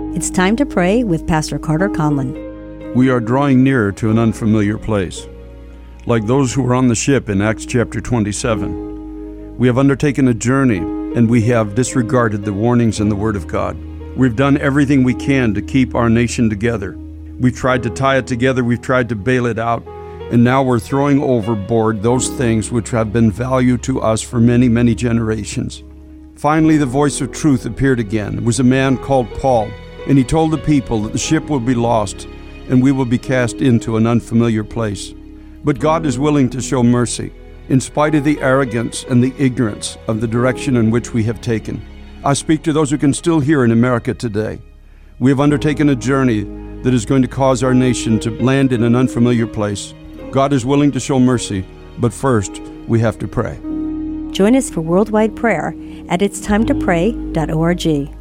It's time to pray with Pastor Carter Conlon. We are drawing nearer to an unfamiliar place. Like those who were on the ship in Acts chapter 27, we have undertaken a journey and we have disregarded the warnings in the Word of God. We've done everything we can to keep our nation together. We've tried to tie it together, we've tried to bail it out, and now we're throwing overboard those things which have been valued to us for many, many generations. Finally, the voice of truth appeared again. It was a man called Paul, and he told the people that the ship will be lost and we will be cast into an unfamiliar place. But God is willing to show mercy, in spite of the arrogance and the ignorance of the direction in which we have taken. I speak to those who can still hear in America today. We have undertaken a journey that is going to cause our nation to land in an unfamiliar place. God is willing to show mercy, but first we have to pray. Join us for worldwide prayer at itstimetoPray.org.